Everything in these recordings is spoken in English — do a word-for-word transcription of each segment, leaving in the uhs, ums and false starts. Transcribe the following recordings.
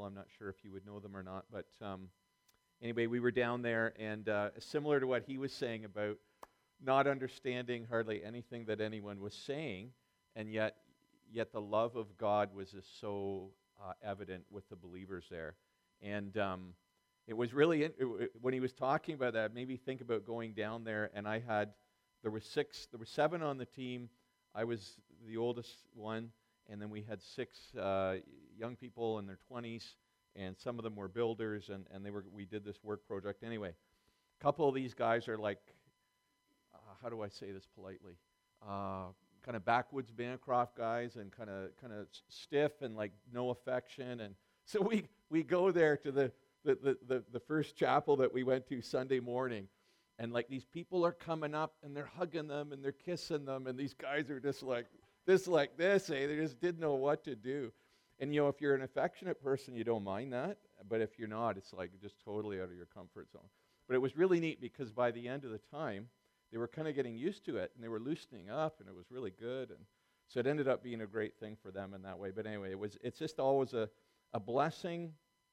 I'm not sure if you would know them or not, but um, anyway, we were down there, and uh, similar to what he was saying about not understanding hardly anything that anyone was saying, and yet, yet the love of God was just so uh, evident with the believers there. And um, it was really, it, it, when he was talking about that, it made me think about going down there, and I had, there were six, there were seven on the team. I was the oldest one, and then we had six uh, young people in their twenties, and some of them were builders, and, and they were, we did this work project. Anyway, a couple of these guys are like, uh, how do I say this politely? Uh, kind of backwoods Bancroft guys, and kind of kind of stiff and like no affection. And so we we go there to the the, the the the first chapel that we went to Sunday morning, and like these people are coming up and they're hugging them and they're kissing them, and these guys are just like this like this, eh? They just didn't know what to do. And you know, if you're an affectionate person, you don't mind that, but if you're not, it's like just totally out of your comfort zone. But it was really neat because by the end of the time, they were kind of getting used to it, and they were loosening up, and it was really good. And so it ended up being a great thing for them in that way. But anyway, it was it's just always a, a blessing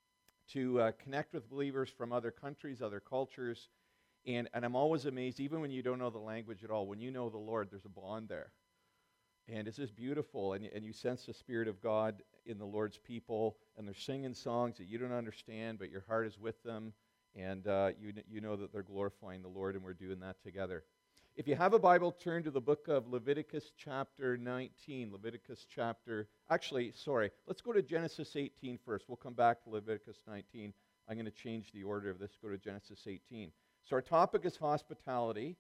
to uh, connect with believers from other countries, other cultures. And, and I'm always amazed, even when you don't know the language at all, when you know the Lord, there's a bond there. And it's just beautiful, and, and you sense the Spirit of God in the Lord's people, and they're singing songs that you don't understand, but your heart is with them, and uh, you, you know that they're glorifying the Lord, and we're doing that together. If you have a Bible, turn to the book of Leviticus chapter nineteen. Leviticus chapter, actually, sorry, let's go to Genesis eighteen first. We'll come back to Leviticus nineteen. I'm going to change the order of this, go to Genesis eighteen. So our topic is hospitality.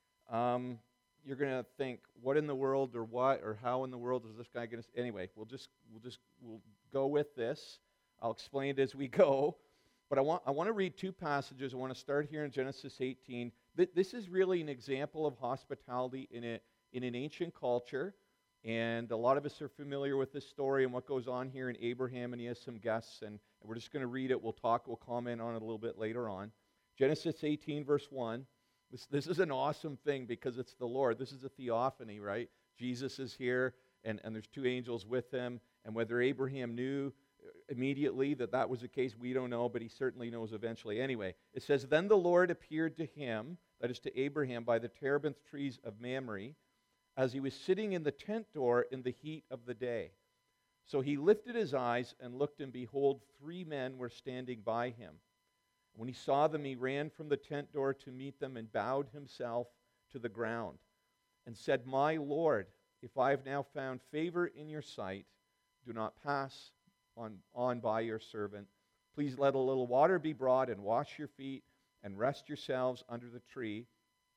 Um, you're going to think, what in the world or what or how in the world is this guy going to... Anyway, we'll just we'll just we'll go with this. I'll explain it as we go. But I want I want to read two passages. I want to start here in Genesis eighteen. Th- this is really an example of hospitality in a in an ancient culture, and a lot of us are familiar with this story and what goes on here in Abraham, and he has some guests, and we're just going to read it. We'll talk. We'll comment on it a little bit later on. Genesis eighteen, verse one. This, this is an awesome thing because it's the Lord. This is a theophany, right? Jesus is here, and, and there's two angels with him. And whether Abraham knew immediately that that was the case, we don't know, but he certainly knows eventually. Anyway, it says, Then the Lord appeared to him, that is to Abraham, by the terebinth trees of Mamre, as he was sitting in the tent door in the heat of the day. So he lifted his eyes and looked, and behold, three men were standing by him. When he saw them, he ran from the tent door to meet them and bowed himself to the ground and said, My Lord, if I have now found favor in your sight, do not pass on, on by your servant. Please let a little water be brought and wash your feet and rest yourselves under the tree.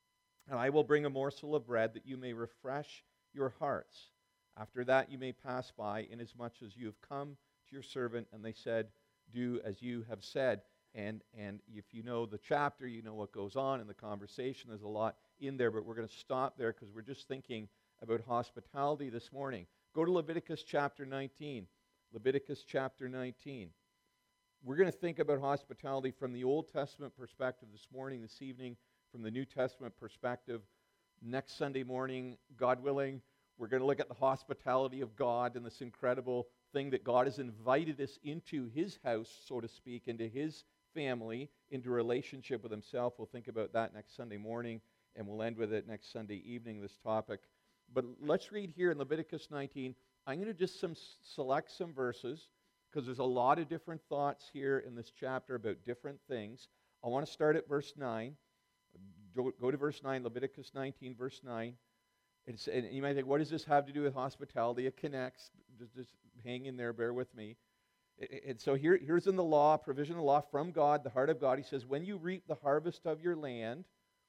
And I will bring a morsel of bread that you may refresh your hearts. After that you may pass by, inasmuch as you have come to your servant. And they said, Do as you have said. And and if you know the chapter, you know what goes on in the conversation. There's a lot in there, but we're going to stop there because we're just thinking about hospitality this morning. Go to Leviticus chapter nineteen. Leviticus chapter nineteen. We're going to think about hospitality from the Old Testament perspective this morning, this evening, from the New Testament perspective. Next Sunday morning, God willing, we're going to look at the hospitality of God and this incredible thing that God has invited us into his house, so to speak, into his family, into a relationship with himself. We'll think about that next Sunday morning, and we'll end with it next Sunday evening, this topic. But let's read here in Leviticus nineteen. I'm going to just some select some verses, because there's a lot of different thoughts here in this chapter about different things. I want to start at verse nine. Go, go to verse nine, Leviticus nineteen, verse nine. It's, and you might think, what does this have to do with hospitality? It connects. Just, just hang in there, bear with me. And so here, here's in the law, provisional law from God, the heart of God. He says, when you reap the harvest of your land,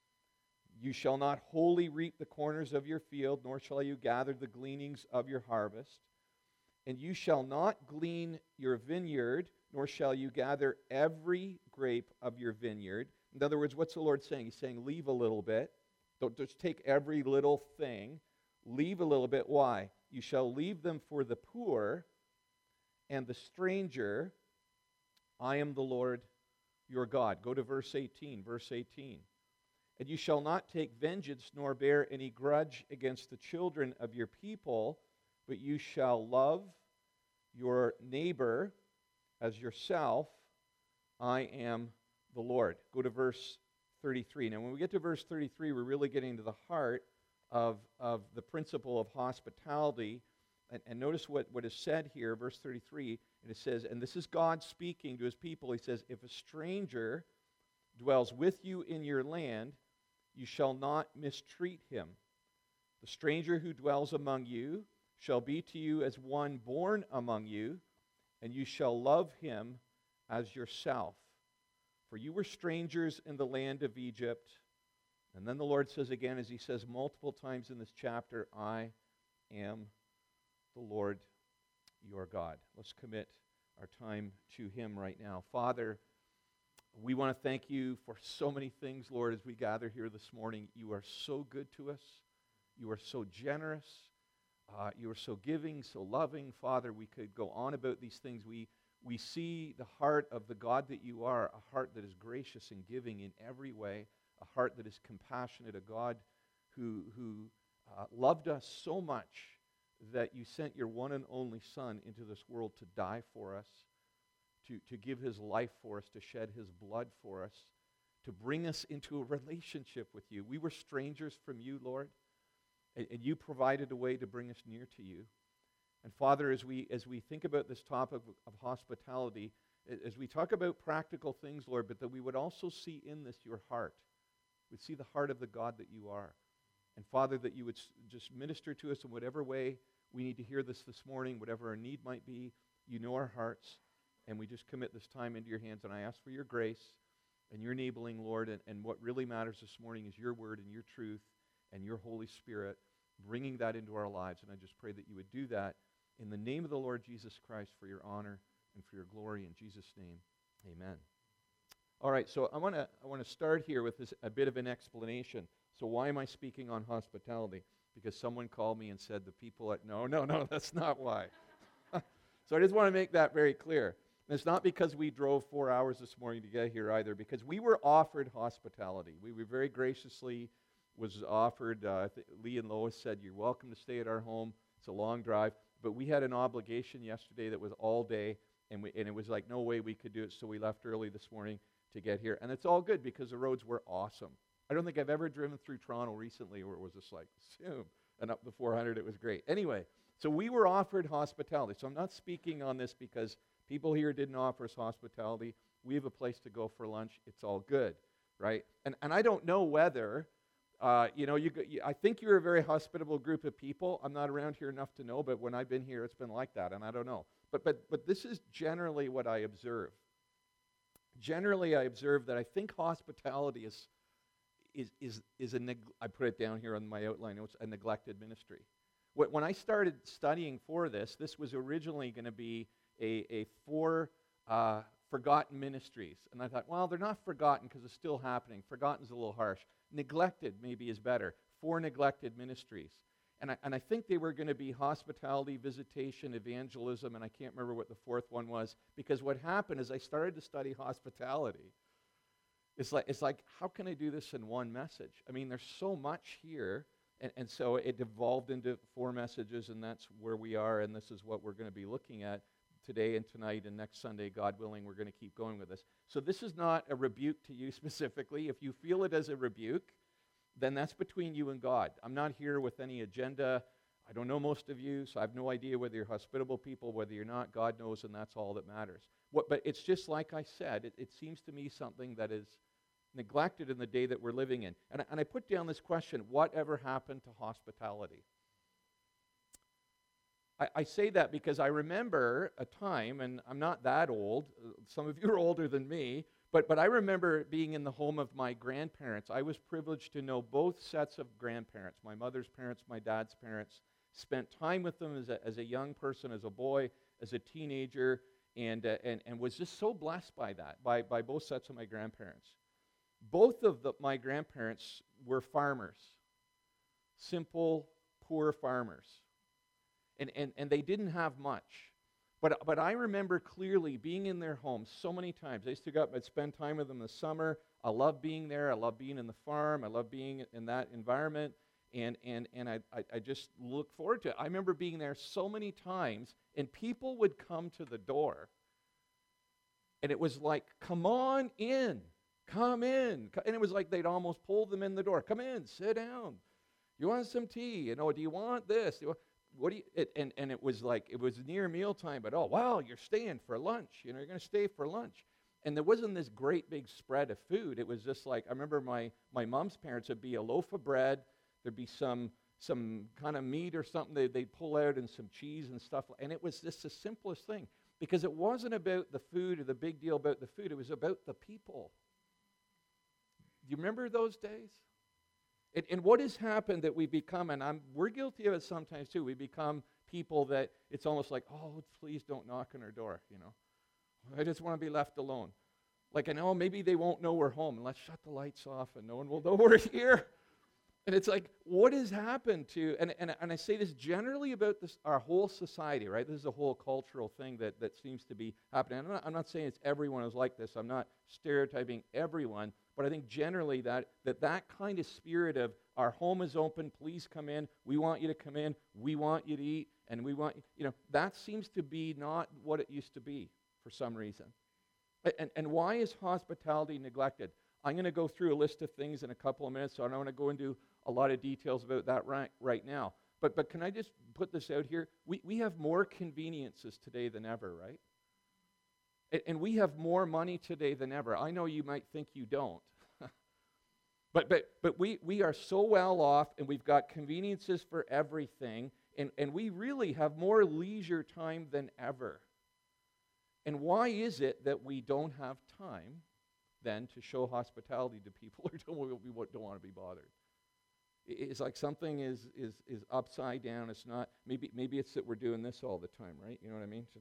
you shall not wholly reap the corners of your field, nor shall you gather the gleanings of your harvest. And you shall not glean your vineyard, nor shall you gather every grape of your vineyard. In other words, what's the Lord saying? He's saying, leave a little bit. Don't just take every little thing. Leave a little bit. Why? You shall leave them for the poor and the stranger. I am the Lord your God. Go to verse eighteen. Verse eighteen. And you shall not take vengeance nor bear any grudge against the children of your people, but you shall love your neighbor as yourself. I am the Lord. Go to verse thirty-three. Now, when we get to verse thirty-three, we're really getting to the heart of, of the principle of hospitality. And, and notice what, what is said here, verse thirty-three, and it says, and this is God speaking to his people. He says, if a stranger dwells with you in your land, you shall not mistreat him. The stranger who dwells among you shall be to you as one born among you, and you shall love him as yourself. For you were strangers in the land of Egypt. And then the Lord says again, as he says multiple times in this chapter, I am the Lord your God. Let's commit our time to him right now. Father, we want to thank you for so many things, Lord, as we gather here this morning. You are so good to us. You are so generous. Uh, you are so giving, so loving. Father, we could go on about these things. We, we see the heart of the God that you are, a heart that is gracious and giving in every way, a heart that is compassionate, a God who, who uh, loved us so much that you sent your one and only Son into this world to die for us, to, to give his life for us, to shed his blood for us, to bring us into a relationship with you. We were strangers from you, Lord, and, and you provided a way to bring us near to you. And Father, as we as we think about this topic of, of hospitality, as we talk about practical things, Lord, but that we would also see in this your heart. We'd see the heart of the God that you are. And Father, that you would s- just minister to us in whatever way we need to hear this this morning, whatever our need might be. You know our hearts, and we just commit this time into your hands. And I ask for your grace and your enabling, Lord, and, and what really matters this morning is your word and your truth and your Holy Spirit, bringing that into our lives. And I just pray that you would do that in the name of the Lord Jesus Christ, for your honor and for your glory. In Jesus' name, amen. All right, so I want to I want to start here with this, a bit of an explanation. So why am I speaking on hospitality? Because someone called me and said the people at, no, no, no, that's not why. So I just want to make that very clear. And it's not because we drove four hours this morning to get here either, because we were offered hospitality. We were very graciously was offered, uh, th- Lee and Lois said, you're welcome to stay at our home. It's a long drive. But we had an obligation yesterday that was all day, and, we, and it was like no way we could do it, so we left early this morning to get here. And it's all good because the roads were awesome. I don't think I've ever driven through Toronto recently where it was just like, zoom, and up the four hundred, it was great. Anyway, so we were offered hospitality. So I'm not speaking on this because people here didn't offer us hospitality. We have a place to go for lunch. It's all good, right? And and I don't know whether, uh, you know, you, you, I think you're a very hospitable group of people. I'm not around here enough to know, but when I've been here, it's been like that, and I don't know. But but but this is generally what I observe. Generally, I observe that I think hospitality is is is is a neg- I put it down here on my outline. It's a neglected ministry. When I started studying for this, this was originally going to be a a four uh, forgotten ministries, and I thought, well, they're not forgotten because it's still happening. Forgotten is a little harsh. Neglected maybe is better. Four neglected ministries. And I, and I think they were going to be hospitality, visitation, evangelism, and I can't remember what the fourth one was, because what happened is I started to study hospitality. It's like, it's like, how can I do this in one message? I mean, there's so much here, and, and so it devolved into four messages, and that's where we are, and this is what we're going to be looking at today and tonight, and next Sunday, God willing, we're going to keep going with this. So this is not a rebuke to you specifically. If you feel it as a rebuke, then that's between you and God. I'm not here with any agenda. I don't know most of you, so I have no idea whether you're hospitable people, whether you're not. God knows, and that's all that matters. What, but it's just like I said, it, it seems to me something that is neglected in the day that we're living in. And, and I put down this question, whatever happened to hospitality? I, I say that because I remember a time, and I'm not that old, uh, some of you are older than me, But but I remember being in the home of my grandparents. I was privileged to know both sets of grandparents, my mother's parents, my dad's parents, spent time with them as a, as a young person, as a boy, as a teenager, and, uh, and, and was just so blessed by that, by, by both sets of my grandparents. Both of the, my grandparents were farmers, simple, poor farmers, and, and, and they didn't have much. But but I remember clearly being in their home so many times. I used to go up and spend time with them in the summer. I love being there. I love being in the farm. I love being in that environment. And and and I, I, I just look forward to it. I remember being there so many times, and people would come to the door. And it was like, come on in, come in. And it was like they'd almost pull them in the door. Come in, sit down. You want some tea? You know, do you want this? Do you want, what do you, it, and, and it was like, it was near mealtime, but oh, wow, you're staying for lunch. You know, you're going to stay for lunch. And there wasn't this great big spread of food. It was just like, I remember my, my mom's parents, would be a loaf of bread, there'd be some some kind of meat or something they, they'd pull out and some cheese and stuff. And it was just the simplest thing, because it wasn't about the food or the big deal about the food. It was about the people. Do you remember those days? And, and what has happened that we become, and I'm, we're guilty of it sometimes too, we become people that it's almost like, oh, please don't knock on our door, you know. I just want to be left alone. Like, I know maybe they won't know we're home, and let's shut the lights off and no one will know we're here. And it's like, what has happened to, and, and, and I say this generally about this, our whole society, right? This is a whole cultural thing that, that seems to be happening. I'm not, I'm not saying it's everyone is like this. I'm not stereotyping everyone, but I think generally that, that that kind of spirit of our home is open, please come in, we want you to come in, we want you to eat, and we want, you know, that seems to be not what it used to be for some reason. And, and why is hospitality neglected? I'm going to go through a list of things in a couple of minutes, so I don't want to go into a lot of details about that right, right now. But but can I just put this out here? We, we have more conveniences today than ever, right? And, and we have more money today than ever. I know you might think you don't. but but but we, we are so well off, and we've got conveniences for everything, and, and we really have more leisure time than ever. And why is it that we don't have time then to show hospitality to people who don't, we don't want to be bothered? It's like something is, is, is upside down. It's not, maybe maybe it's that we're doing this all the time, right? You know what I mean?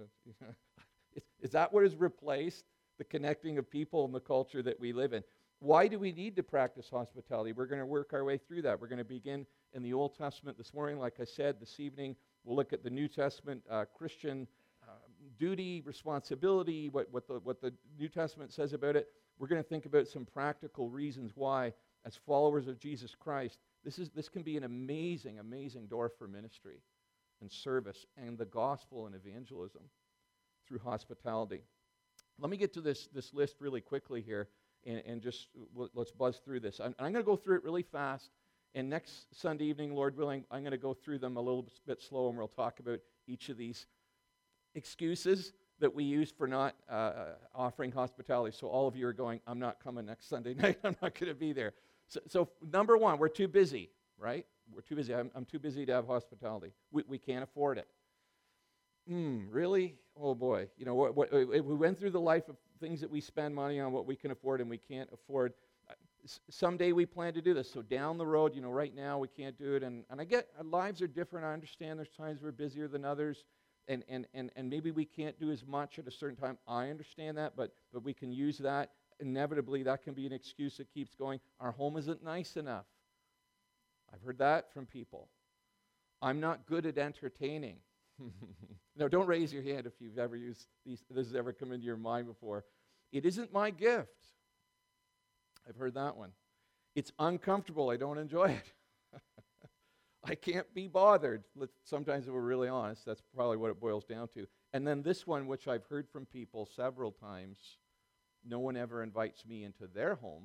is, is that what has replaced the connecting of people in the culture that we live in? Why do we need to practice hospitality? We're going to work our way through that. We're going to begin in the Old Testament this morning. Like I said, this evening we'll look at the New Testament uh, Christian uh, duty, responsibility, what, what, the, what the New Testament says about it. We're going to think about some practical reasons why, as followers of Jesus Christ, this is this can be an amazing, amazing door for ministry and service and the gospel and evangelism through hospitality. Let me get to this, this list really quickly here and, and just let's buzz through this. I'm, I'm going to go through it really fast, and next Sunday evening, Lord willing, I'm going to go through them a little bit slow, and we'll talk about each of these excuses that we use for not uh, offering hospitality. So all of you are going, I'm not coming next Sunday night. I'm not going to be there. So, so number one, we're too busy, right? We're too busy. I'm, I'm too busy to have hospitality. We, we can't afford it. Hmm, really? Oh boy. You know, what, what, we went through the life of things that we spend money on, what we can afford and we can't afford. Someday we plan to do this. So down the road, you know, right now we can't do it. And, and I get, our lives are different. I understand there's times we're busier than others. And, and, and, and maybe we can't do as much at a certain time. I understand that, but, but we can use that. Inevitably, that can be an excuse that keeps going. Our home isn't nice enough. I've heard that from people. I'm not good at entertaining. Now, don't raise your hand if you've ever used these, this has ever come into your mind before. It isn't my gift. I've heard that one. It's uncomfortable. I don't enjoy it. I can't be bothered. Let's, sometimes if we're really honest, that's probably what it boils down to. And then this one, which I've heard from people several times, no one ever invites me into their home,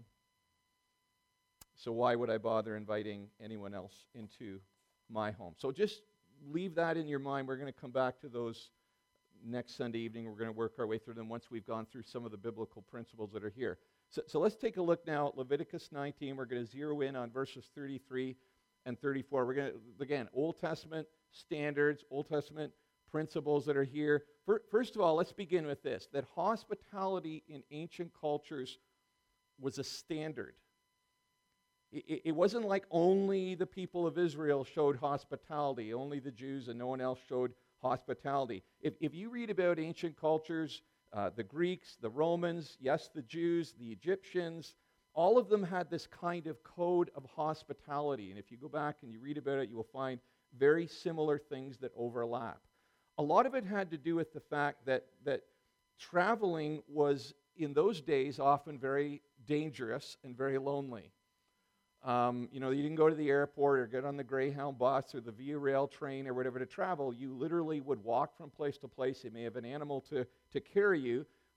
so why would I bother inviting anyone else into my home? So just leave that in your mind. We're going to come back to those next Sunday evening. We're going to work our way through them once we've gone through some of the biblical principles that are here. So, so let's take a look now at Leviticus nineteen. We're going to zero in on verses thirty-three and thirty-four. We're going to, again, Old Testament standards, Old Testament principles that are here. First of all, let's begin with this, that hospitality in ancient cultures was a standard. It, it wasn't like only the people of Israel showed hospitality, only the Jews and no one else showed hospitality. If, if you read about ancient cultures, uh, the Greeks, the Romans, yes, the Jews, the Egyptians, all of them had this kind of code of hospitality. And if you go back and you read about it, you will find very similar things that overlap. A lot of it had to do with the fact that, that traveling was, in those days, often very dangerous and very lonely. Um, you know, you didn't go to the airport or get on the Greyhound bus or the Via Rail train or whatever to travel. You literally would walk from place to place. You may have an animal to, to carry you.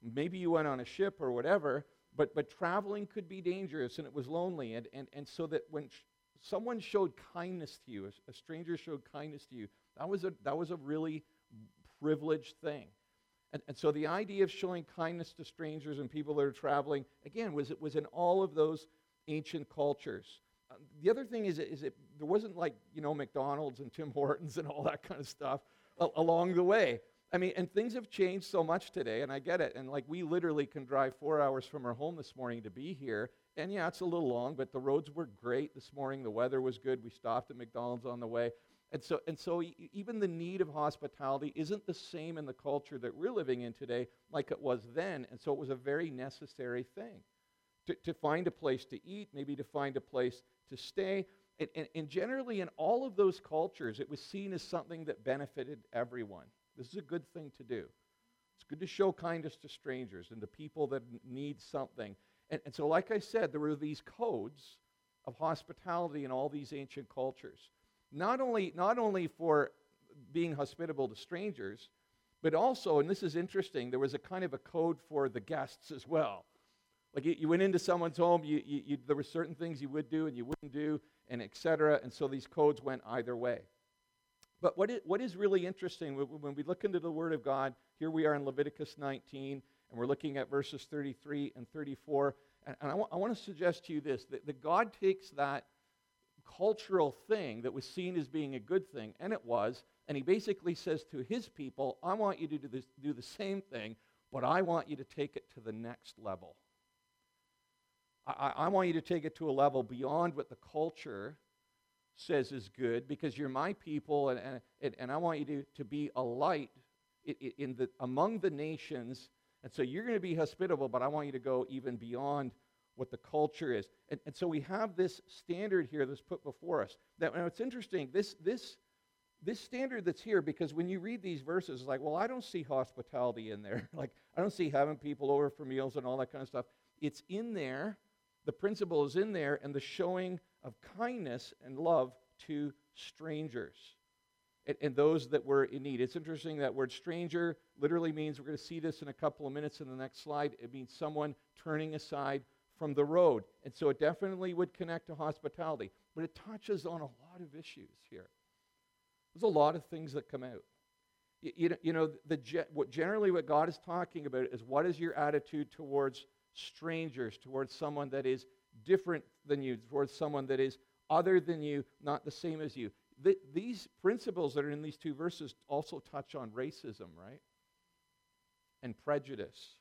maybe you went on a ship or whatever, but but traveling could be dangerous, and it was lonely. And, and, and so that when sh- someone showed kindness to you, a, a stranger showed kindness to you, that was a, that was a really privileged thing. And, and so the idea of showing kindness to strangers and people that are traveling, again, was it was in all of those ancient cultures. Uh, the other thing is, is it, there wasn't like, you know, McDonald's and Tim Hortons and all that kind of stuff a- along the way. I mean, and things have changed so much today, and I get it. And like, we literally can drive four hours from our home this morning to be here. And yeah, it's a little long, but the roads were great this morning. The weather was good. We stopped at McDonald's on the way. And so, and so e- even the need of hospitality isn't the same in the culture that we're living in today like it was then. And so it was a very necessary thing to, to find a place to eat, maybe to find a place to stay. And, and, and generally in all of those cultures, it was seen as something that benefited everyone. This is a good thing to do. It's good to show kindness to strangers and to people that n- need something. And, and so, like I said, there were these codes of hospitality in all these ancient cultures. Not only, not only for being hospitable to strangers, but also, and this is interesting, there was a kind of a code for the guests as well. Like, you, you went into someone's home, you, you, you, there were certain things you would do and you wouldn't do, and et cetera. And so these codes went either way. But what is, what is really interesting, when we look into the Word of God, here we are in Leviticus nineteen, and we're looking at verses thirty-three and thirty-four, and, and I, w- I want to suggest to you this, that, that God takes that cultural thing that was seen as being a good thing, and it was, and he basically says to his people, I want you to do, this, do the same thing, but I want you to take it to the next level. I, I want you to take it to a level beyond what the culture says is good, because you're my people, and, and, and I want you to, to be a light in, in the, among the nations. And so you're going to be hospitable, but I want you to go even beyond what the culture is. And, and so we have this standard here that's put before us. Now, now it's interesting, this, this, this standard that's here, because when you read these verses, it's like, well, I don't see hospitality in there. Like, I don't see having people over for meals and all that kind of stuff. It's in there. The principle is in there, and the showing of kindness and love to strangers and, and those that were in need. It's interesting, that word stranger literally means, we're going to see this in a couple of minutes in the next slide, it means someone turning aside from the road. And so it definitely would connect to hospitality, but it touches on a lot of issues here. There's a lot of things that come out. You, you know, you know the, what generally what God is talking about is, what is your attitude towards strangers, towards someone that is different than you, towards someone that is other than you, not the same as you. Th- these principles that are in these two verses also touch on racism, right? And prejudice.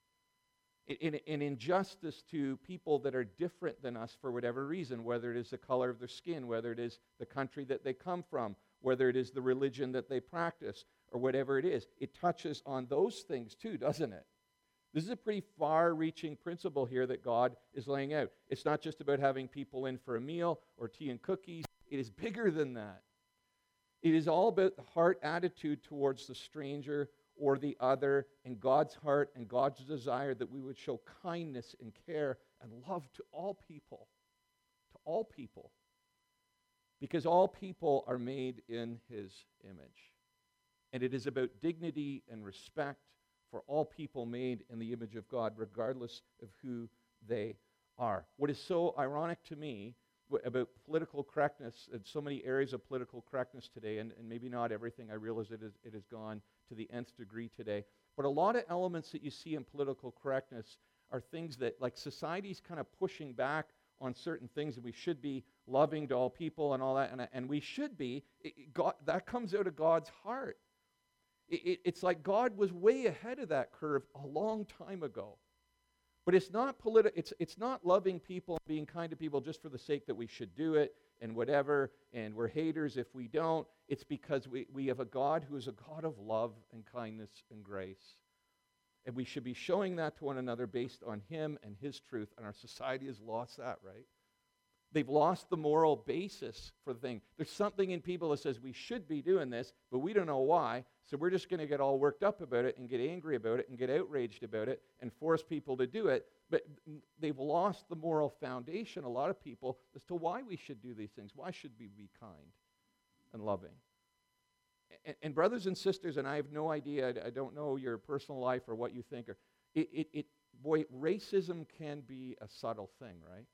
In, in injustice to people that are different than us for whatever reason, whether it is the color of their skin, whether it is the country that they come from, whether it is the religion that they practice, or whatever it is. It touches on those things too, doesn't it? This is a pretty far-reaching principle here that God is laying out. It's not just about having people in for a meal or tea and cookies. It is bigger than that. It is all about the heart attitude towards the stranger or the other, and God's heart and God's desire that we would show kindness and care and love to all people. To all people. Because all people are made in His image. And it is about dignity and respect for all people made in the image of God, regardless of who they are. What is so ironic to me about political correctness, and so many areas of political correctness today, and, and maybe not everything, I realize it, is, it has gone to the nth degree today, but a lot of elements that you see in political correctness are things that, like, society's kind of pushing back on certain things, and we should be loving to all people and all that, and, and we should be. It, it, God, that comes out of God's heart. It, it, it's like God was way ahead of that curve a long time ago. But it's not politi- it's, it's not loving people, being kind to people just for the sake that we should do it and whatever, and we're haters if we don't. It's because we, we have a God who is a God of love and kindness and grace. And we should be showing that to one another based on Him and His truth. And our society has lost that, right? They've lost the moral basis for the thing. There's something in people that says we should be doing this, but we don't know why, so we're just going to get all worked up about it and get angry about it and get outraged about it and force people to do it. But they've lost the moral foundation, a lot of people, as to why we should do these things. Why should we be kind and loving? And, and brothers and sisters, and I have no idea, I don't know your personal life or what you think, or it, it, it boy, racism can be a subtle thing, right?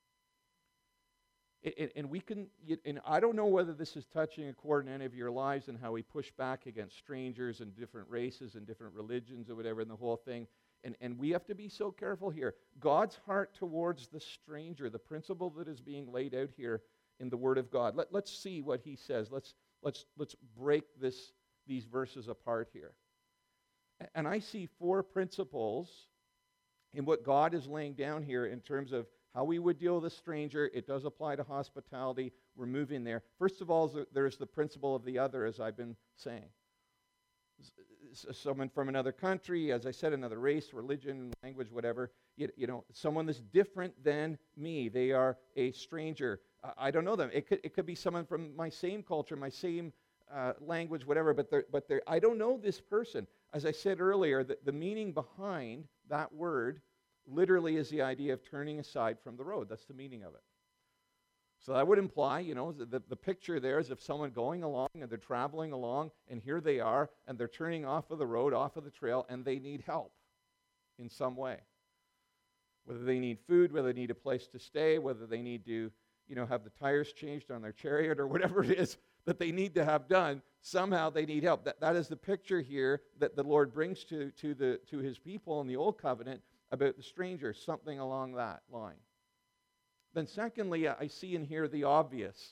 It, it, and we can, and I don't know whether this is touching a chord in any of your lives and how we push back against strangers and different races and different religions or whatever and the whole thing. And, and we have to be so careful here. God's heart towards the stranger, the principle that is being laid out here in the Word of God. Let, let's see what he says. Let's, let's, let's break this, these verses apart here. And I see four principles in what God is laying down here in terms of how we would deal with a stranger. It does apply to hospitality. We're moving there. First of all, there's the principle of the other, as I've been saying. Someone from another country, as I said, another race, religion, language, whatever, you, you know, someone that's different than me. They are a stranger. Uh, I don't know them. It could, it could be someone from my same culture, my same uh, language, whatever, but they're, but they're, I don't know this person. As I said earlier, the, the meaning behind that word literally is the idea of turning aside from the road. That's the meaning of it. So that would imply, you know, the, the picture there is of someone going along and they're traveling along, and here they are, and they're turning off of the road, off of the trail, and they need help in some way. Whether they need food, whether they need a place to stay, whether they need to, you know, have the tires changed on their chariot or whatever it is that they need to have done, somehow they need help. That, that is the picture here that the Lord brings to, to, the, to his people in the Old Covenant about the stranger, something along that line. Then secondly, I see in here the obvious.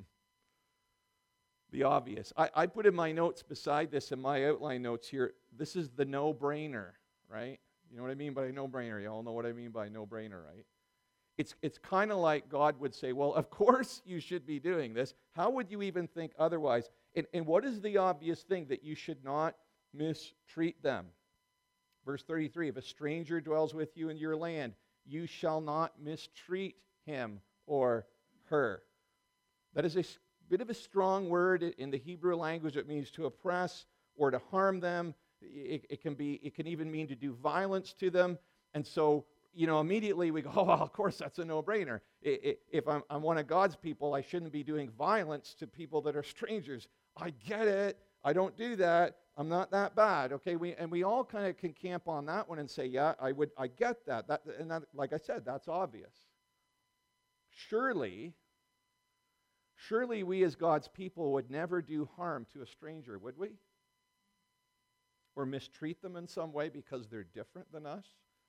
The obvious. I, I put in my notes beside this, in my outline notes here, this is the no-brainer, right? You know what I mean by no-brainer? You all know what I mean by no-brainer, right? It's, it's kind of like God would say, well, of course you should be doing this. How would you even think otherwise? And, and what is the obvious thing? That you should not mistreat them. Verse thirty-three, if a stranger dwells with you in your land, you shall not mistreat him or her. That is a bit of a strong word in the Hebrew language. It means to oppress or to harm them. It, it can be. It can even mean to do violence to them. And so, you know, immediately we go, oh, well, of course, that's a no-brainer. It, it, if I'm, I'm one of God's people, I shouldn't be doing violence to people that are strangers. I get it. I don't do that. I'm not that bad. Okay, we and we all kind of can camp on that one and say, yeah, I would. I get that. That and that, like I said, that's obvious. Surely, surely we as God's people would never do harm to a stranger, would we? Or mistreat them in some way because they're different than us?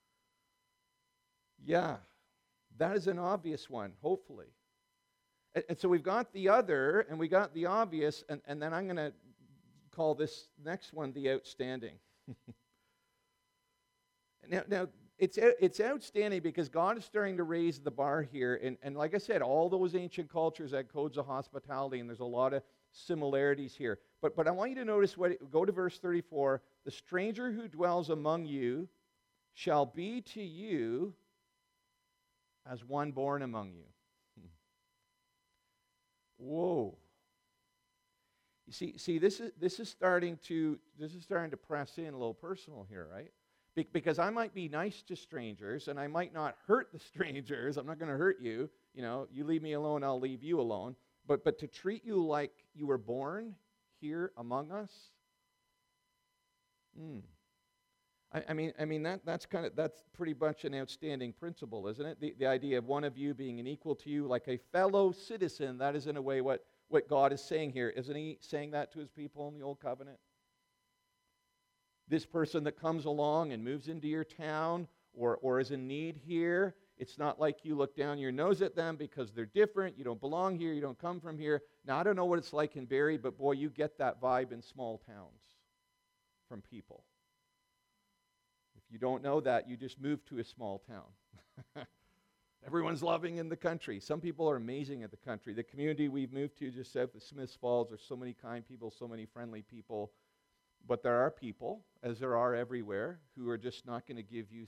Yeah, that is an obvious one, hopefully. And, and so we've got the other, and we got the obvious, and, and then I'm going to call this next one the outstanding. now, now, It's it's outstanding because God is starting to raise the bar here. And, and like I said, all those ancient cultures had codes of hospitality, and there's a lot of similarities here. But, but I want you to notice, what it, go to verse thirty-four. The stranger who dwells among you shall be to you as one born among you. Whoa. You see, see this is this is starting to this is starting to press in a little personal here, right? Because I might be nice to strangers, and I might not hurt the strangers. I'm not going to hurt you. You know, you leave me alone, I'll leave you alone. But but to treat you like you were born here among us, hmm. I, I mean, I mean that that's kind of that's pretty much an outstanding principle, isn't it? The the idea of one of you being an equal to you, like a fellow citizen. That is in a way what what God is saying here, isn't He saying that to His people in the Old Covenant? This person that comes along and moves into your town or, or is in need here, it's not like you look down your nose at them because they're different. You don't belong here. You don't come from here. Now, I don't know what it's like in Barrie, but boy, you get that vibe in small towns from people. If you don't know that, you just move to a small town. Everyone's loving in the country. Some people are amazing at the country. The community we've moved to just south of Smiths Falls, there's so many kind people, so many friendly people. But there are people, as there are everywhere, who are just not going to give you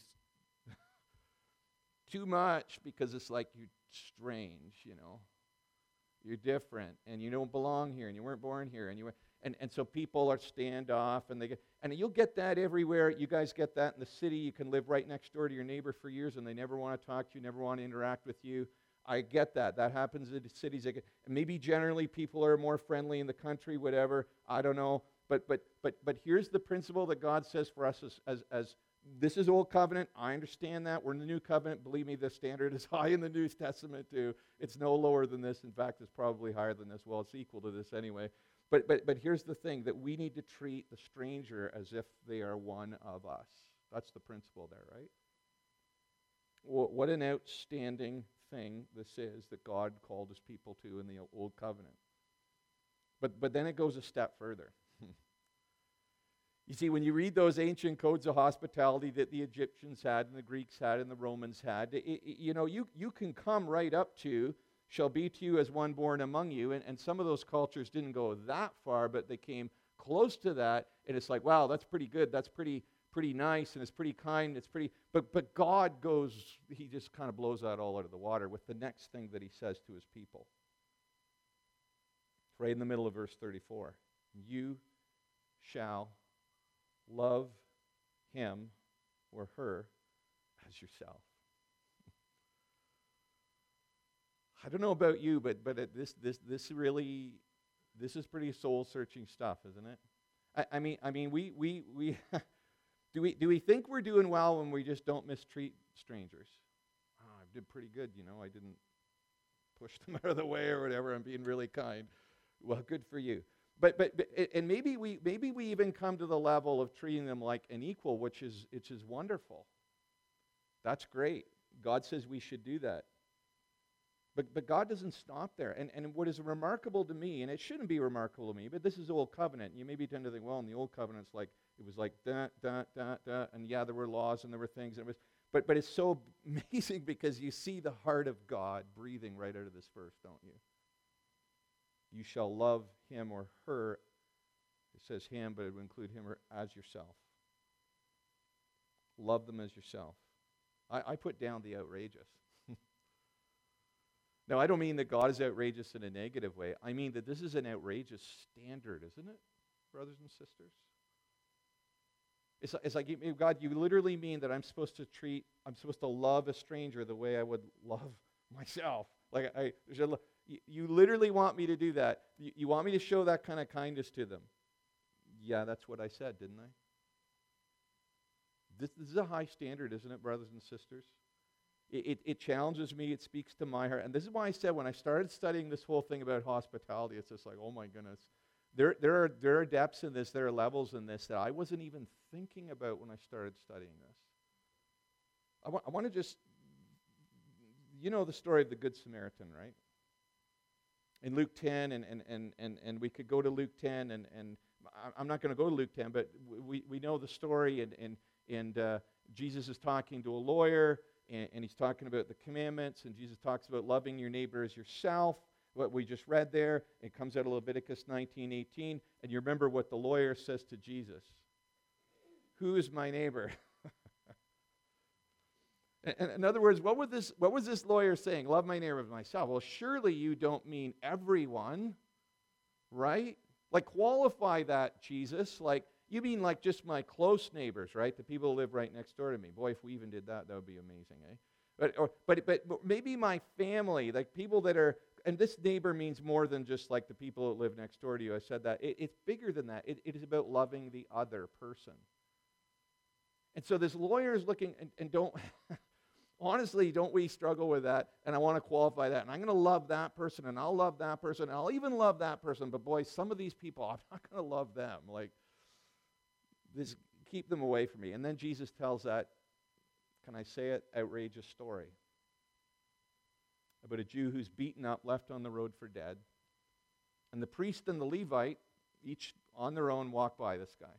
too much because it's like you're strange, you know. You're different, and you don't belong here, and you weren't born here, and you were, and, and so people are standoff, and they get, and you'll get that everywhere. You guys get that in the city. You can live right next door to your neighbor for years, and they never want to talk to you, never want to interact with you. I get that. That happens in cities. And maybe generally people are more friendly in the country, whatever. I don't know. But but but but here's the principle that God says for us as, as, as this is Old Covenant. I understand that. We're in the New Covenant. Believe me, the standard is high in the New Testament too. It's no lower than this. In fact, it's probably higher than this. Well, it's equal to this anyway. But but but here's the thing, that we need to treat the stranger as if they are one of us. That's the principle there, right? Well, what an outstanding thing this is that God called his people to in the Old Covenant. But but then it goes a step further. You see, when you read those ancient codes of hospitality that the Egyptians had and the Greeks had and the Romans had, it, it, you know, you, you can come right up to, shall be to you as one born among you. And, and some of those cultures didn't go that far, but they came close to that. And it's like, wow, that's pretty good. That's pretty pretty nice, and it's pretty kind. It's pretty, but but God goes, he just kind of blows that all out of the water with the next thing that he says to his people. It's right in the middle of verse thirty-four. You shall love him or her as yourself. I don't know about you, but but it, this this this really this is pretty soul-searching stuff, isn't it? I, I mean I mean we we we do we do we think we're doing well when we just don't mistreat strangers? Oh, I did pretty good, you know. I didn't push them out of the way or whatever. I'm being really kind. Well, good for you. But but, but and maybe we maybe we even come to the level of treating them like an equal, which is which is wonderful. That's great. God says we should do that. But but God doesn't stop there. And and what is remarkable to me, and it shouldn't be remarkable to me, but this is Old Covenant. You maybe tend to think, well, in the Old Covenant, it's like it was like da da da da, and yeah, there were laws and there were things, and it was. But but it's so amazing because you see the heart of God breathing right out of this verse, don't you? You shall love him or her. It says him, but it would include him or as yourself. Love them as yourself. I, I put down the outrageous. Now, I don't mean that God is outrageous in a negative way. I mean that this is an outrageous standard, isn't it, brothers and sisters? It's, it's like, God, you literally mean that I'm supposed to treat, I'm supposed to love a stranger the way I would love myself. Like, I, there's a, you, you literally want me to do that. You, you want me to show that kind of kindness to them. Yeah, that's what I said, didn't I? This, this is a high standard, isn't it, brothers and sisters? It, it, it challenges me. It speaks to my heart. And this is why I said when I started studying this whole thing about hospitality, it's just like, oh my goodness. There, there, are, there are depths in this, there are levels in this that I wasn't even thinking about when I started studying this. I, wa- I want to just, you know the story of the Good Samaritan, right? In Luke ten, and, and, and, and, and we could go to Luke ten, and, and I'm not going to go to Luke ten, but we, we know the story, and, and, and uh, Jesus is talking to a lawyer, and, and he's talking about the commandments, and Jesus talks about loving your neighbor as yourself, what we just read there. It comes out of Leviticus nineteen eighteen, and you remember what the lawyer says to Jesus. Who is my neighbor? And in other words, what was this, what was this lawyer saying? Love my neighbor as myself. Well, surely you don't mean everyone, right? Like, qualify that, Jesus. Like, you mean like just my close neighbors, right? The people who live right next door to me. Boy, if we even did that, that would be amazing, eh? But, or, but, but, but maybe my family, like people that are, and this neighbor means more than just like the people that live next door to you. I said that. It, it's bigger than that. It, it is about loving the other person. And so this lawyer is looking, and, and don't... Honestly, don't we struggle with that? And I want to qualify that. And I'm going to love that person, and I'll love that person, and I'll even love that person. But boy, some of these people, I'm not going to love them. Like, this, keep them away from me. And then Jesus tells that, can I say it, outrageous story about a Jew who's beaten up, left on the road for dead. And the priest and the Levite, each on their own, walk by this guy.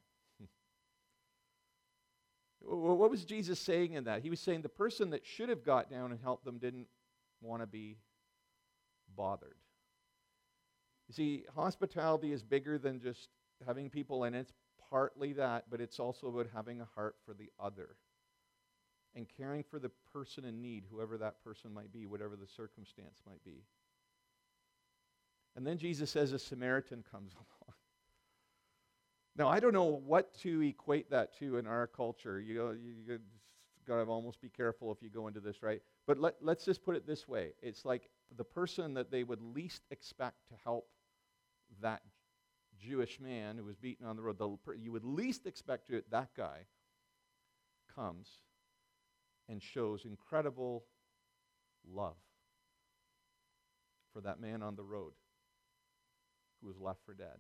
What was Jesus saying in that? He was saying the person that should have got down and helped them didn't want to be bothered. You see, hospitality is bigger than just having people in it. It's partly that, but it's also about having a heart for the other and caring for the person in need, whoever that person might be, whatever the circumstance might be. And then Jesus says a Samaritan comes along. Now, I don't know what to equate that to in our culture. You know, you, you got to almost be careful if you go into this, right? But let, let's just put it this way. It's like the person that they would least expect to help that Jewish man who was beaten on the road, the, you would least expect to, that guy comes and shows incredible love for that man on the road who was left for dead.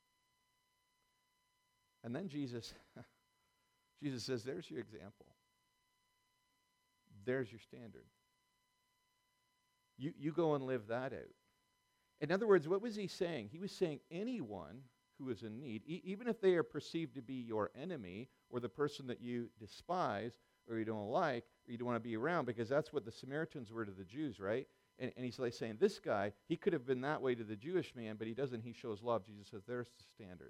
And then Jesus, Jesus says, there's your example. There's your standard. You, you go and live that out. In other words, what was he saying? He was saying anyone who is in need, e- even if they are perceived to be your enemy or the person that you despise or you don't like or you don't want to be around, because that's what the Samaritans were to the Jews, right? And, and he's like saying, this guy, he could have been that way to the Jewish man, but he doesn't. He shows love. Jesus says, there's the standard.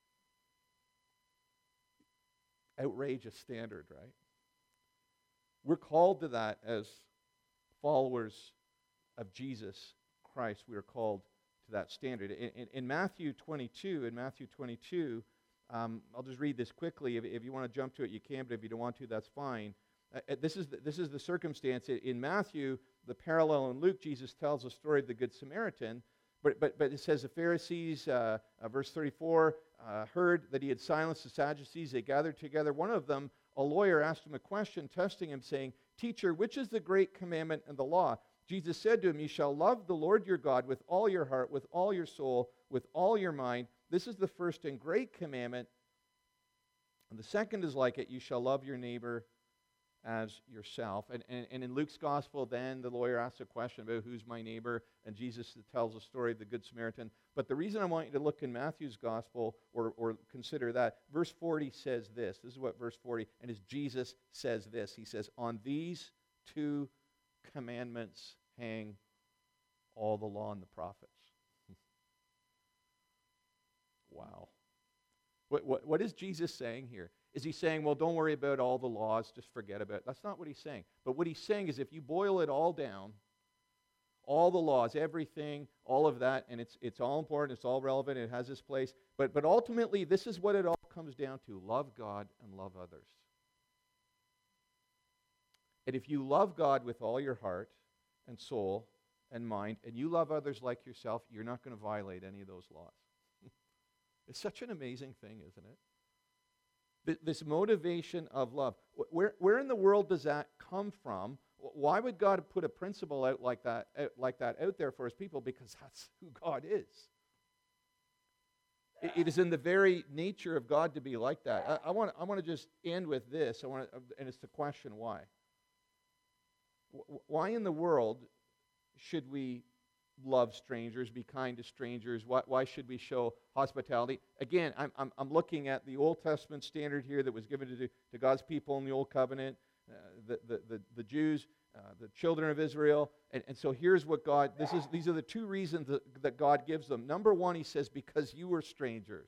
Outrageous standard, right? We're called to that as followers of Jesus Christ. We are called to that standard. In, in, in Matthew twenty-two, in Matthew twenty-two, um, I'll just read this quickly. If, if you want to jump to it, you can, but if you don't want to, that's fine. Uh, this is the, this is the circumstance. In Matthew, the parallel in Luke, Jesus tells the story of the Good Samaritan, but but but it says the Pharisees, uh, uh, verse thirty-four, uh, heard that he had silenced the Sadducees. They gathered together. One of them, a lawyer, asked him a question, testing him, saying, "Teacher, which is the great commandment in the law?" Jesus said to him, "You shall love the Lord your God with all your heart, with all your soul, with all your mind. This is the first and great commandment. And the second is like it, you shall love your neighbor as yourself." And, and, and in Luke's gospel, then the lawyer asks a question about who's my neighbor, and Jesus tells the story of the Good Samaritan. But the reason I want you to look in Matthew's gospel, or, or consider that, verse forty says this. This is what verse forty, and as Jesus says this, he says, "On these two commandments hang all the law and the prophets." Wow. What, what, what is Jesus saying here? Is he saying, well, don't worry about all the laws, just forget about it? That's not what he's saying. But what he's saying is if you boil it all down, all the laws, everything, all of that, and it's it's all important, it's all relevant, it has its place, but, but ultimately this is what it all comes down to: love God and love others. And if you love God with all your heart and soul and mind, and you love others like yourself, you're not going to violate any of those laws. It's such an amazing thing, isn't it? Th- this motivation of love. Where, where in the world does that come from? Why would God put a principle out like that, out like that out there for his people? Because that's who God is. It, it is in the very nature of God to be like that. I, I want I want to just end with this. I want to, and it's the question why. W- why in the world should we love strangers, be kind to strangers? Why, why should we show hospitality? Again, I'm, I'm, I'm looking at the Old Testament standard here that was given to, to God's people in the Old Covenant, uh, the, the, the, the Jews, uh, the children of Israel. And, and so here's what God, this is, these are the two reasons that, that God gives them. Number one, he says, because you were strangers.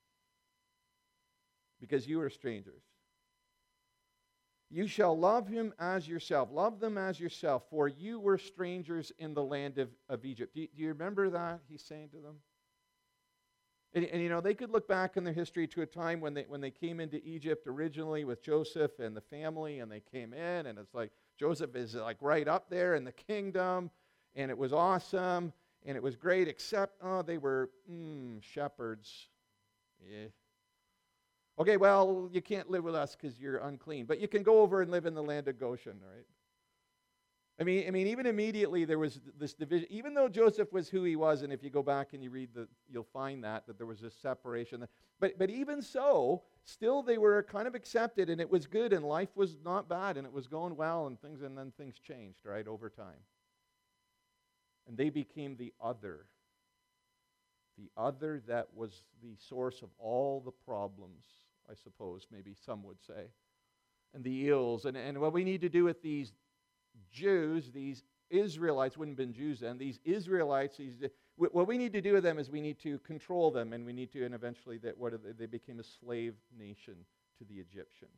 Because you were strangers. You shall love him as yourself. Love them as yourself, for you were strangers in the land of, of Egypt. Do you, do you remember that he's saying to them? And, and you know, they could look back in their history to a time when they when they came into Egypt originally with Joseph and the family, and they came in, and it's like Joseph is like right up there in the kingdom, and it was awesome, and it was great, except, oh, they were mm, shepherds. Yeah. Okay, well, you can't live with us because you're unclean, but you can go over and live in the land of Goshen, right? I mean, I mean, even immediately there was this division. Even though Joseph was who he was, and if you go back and you read the, you'll find that that there was this separation. But but even so, still they were kind of accepted, and it was good, and life was not bad, and it was going well, and things, and then things changed, right, over time. And they became the other. The other that was the source of all the problems, I suppose, maybe some would say, and the ills. And, and what we need to do with these Jews, these Israelites, wouldn't have been Jews then, these Israelites, these, what we need to do with them is we need to control them, and we need to, and eventually that what they, they became a slave nation to the Egyptians.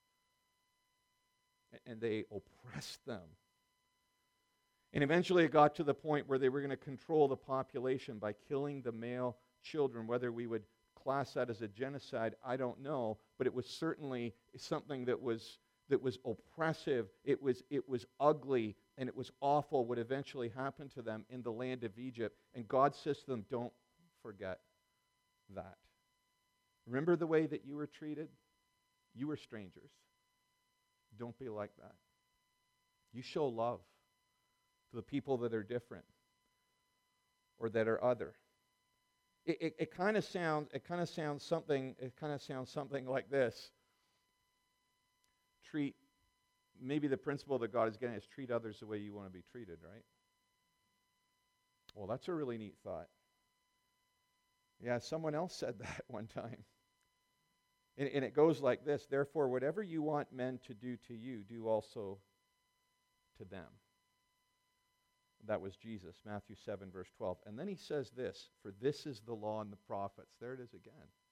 And, and they oppressed them. And eventually it got to the point where they were going to control the population by killing the male children. Whether we would class that as a genocide, I don't know, but it was certainly something that was that was oppressive. It was it was ugly, and it was awful what eventually happened to them in the land of Egypt. And God says to them, don't forget that. Remember the way that you were treated? You were strangers. Don't be like that. You show love to the people that are different or that are other. It, it, it kind of sounds it kind of sounds something it kind of sounds something like this. Treat maybe the principle that God is getting is treat others the way you want to be treated, right? Well, that's a really neat thought. Yeah, someone else said that one time. And, and it goes like this: therefore, whatever you want men to do to you, do also to them. That was Jesus, Matthew seven, verse twelve. And then he says this, for this is the law and the prophets. There it is again.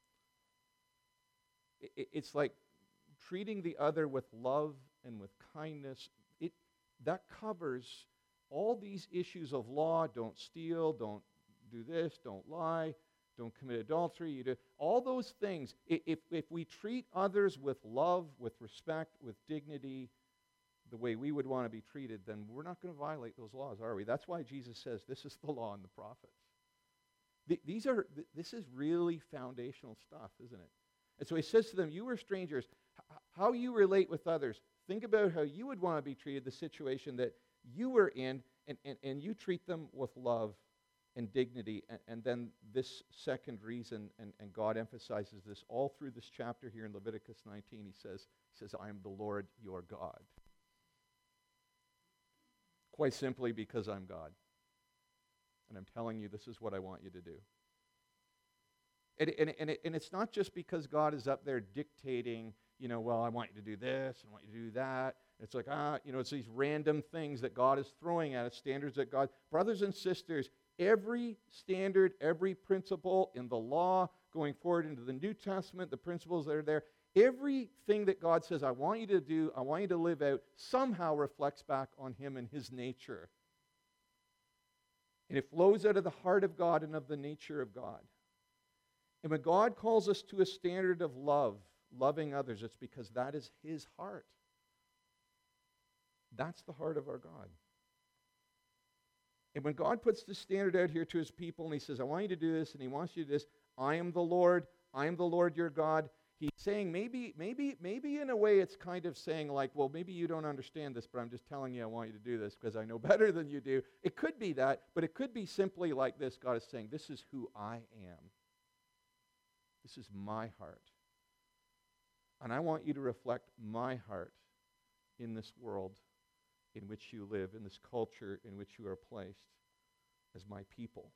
It, it, it's like treating the other with love and with kindness. It that covers all these issues of law. Don't steal, don't do this, don't lie, don't commit adultery. You do all those things. If, if we treat others with love, with respect, with dignity, the way we would want to be treated, then we're not going to violate those laws, are we? That's why Jesus says this is the law and the prophets. Th- these are th- this is really foundational stuff, isn't it? And so he says to them, you are strangers. H- how you relate with others. Think about how you would want to be treated, the situation that you were in, and, and, and you treat them with love and dignity. And, and then this second reason, and, and God emphasizes this all through this chapter here in Leviticus nineteen, he says, he says, I am the Lord your God. Quite simply because I'm God. And I'm telling you, this is what I want you to do. And, and, and, it, and it's not just because God is up there dictating, you know, well, I want you to do this, and I want you to do that. It's like, ah, you know, it's these random things that God is throwing at us, standards that God, brothers and sisters, every standard, every principle in the law, going forward into the New Testament, the principles that are there, everything that God says, I want you to do, I want you to live out, somehow reflects back on him and his nature. And it flows out of the heart of God and of the nature of God. And when God calls us to a standard of love, loving others, it's because that is his heart. That's the heart of our God. And when God puts the standard out here to his people and he says, I want you to do this, and he wants you to do this, I am the Lord, I am the Lord your God. He's saying maybe, maybe, maybe in a way it's kind of saying like, well, maybe you don't understand this, but I'm just telling you I want you to do this because I know better than you do. It could be that, but it could be simply like this. God is saying, this is who I am. This is my heart. And I want you to reflect my heart in this world in which you live, in this culture in which you are placed as my people.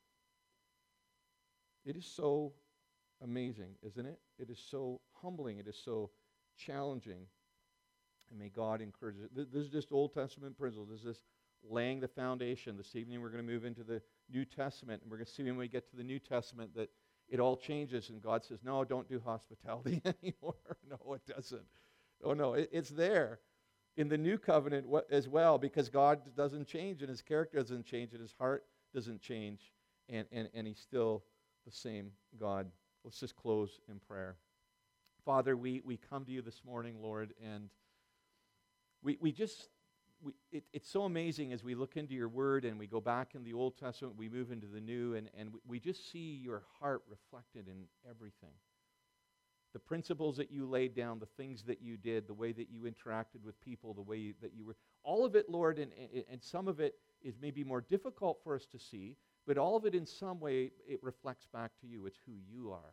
It is so amazing, isn't it? It is so humbling. It is so challenging. And may God encourage it. This is just Old Testament principles. This is just laying the foundation. This evening we're going to move into the New Testament, and we're going to see when we get to the New Testament that it all changes, and God says, no, don't do hospitality anymore. No, it doesn't. Oh, no, it, it's there in the New Covenant as well, because God doesn't change, and his character doesn't change, and his heart doesn't change, and, and, and he's still the same God. Let's just close in prayer. Father, we, we come to you this morning, Lord, and we we just, we it, it's so amazing as we look into your word and we go back in the Old Testament, we move into the New, and, and we, we just see your heart reflected in everything. The principles that you laid down, the things that you did, the way that you interacted with people, the way you, that you were, all of it, Lord, and, and, and some of it is maybe more difficult for us to see, but all of it in some way, it reflects back to you. It's who you are.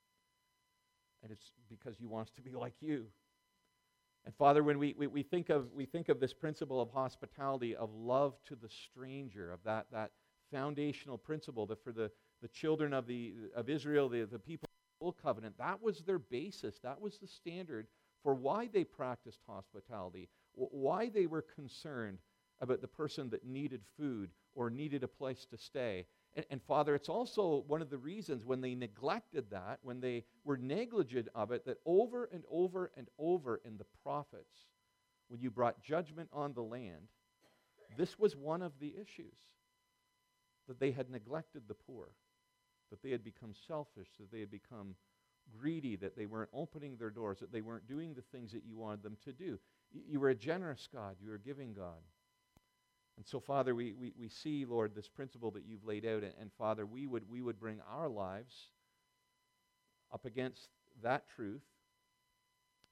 And it's because you want us to be like you. And Father, when we, we, we think of we think of this principle of hospitality, of love to the stranger, of that, that foundational principle that for the, the children of the of Israel, the, the people of the Old Covenant, that was their basis. That was the standard for why they practiced hospitality, why they were concerned about the person that needed food or needed a place to stay. And, and Father, it's also one of the reasons when they neglected that, when they were negligent of it, that over and over and over in the prophets, when you brought judgment on the land, this was one of the issues, that they had neglected the poor, that they had become selfish, that they had become greedy, that they weren't opening their doors, that they weren't doing the things that you wanted them to do. You, you were a generous God. You were a giving God. And so, Father, we, we, we see, Lord, this principle that you've laid out, and, and Father, we would we would bring our lives up against that truth,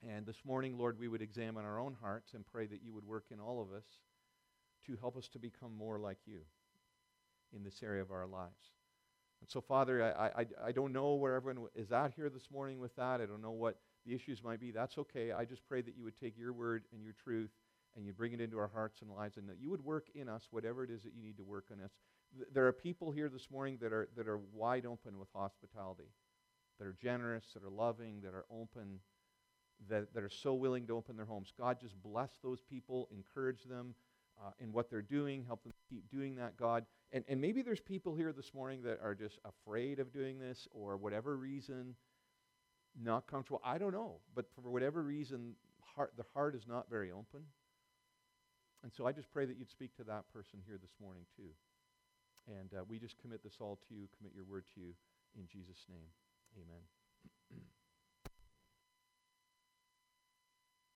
And this morning, Lord, we would examine our own hearts and pray that you would work in all of us to help us to become more like you in this area of our lives. And so, Father, I, I, I don't know where everyone is at here this morning with that. I don't know what the issues might be. That's okay. I just pray that you would take your word and your truth and you'd bring it into our hearts and lives, and that you would work in us whatever it is that you need to work on us. Th- there are people here this morning that are, that are wide open with hospitality, that are generous, that are loving, that are open, that, that are so willing to open their homes. God, just bless those people, encourage them uh, in what they're doing, help them keep doing that, God. And, and maybe there's people here this morning that are just afraid of doing this or whatever reason, not comfortable. I don't know. But for whatever reason, heart, the heart is not very open. And so I just pray that you'd speak to that person here this morning too. And uh, we just commit this all to you, commit your word to you in Jesus' name. Amen.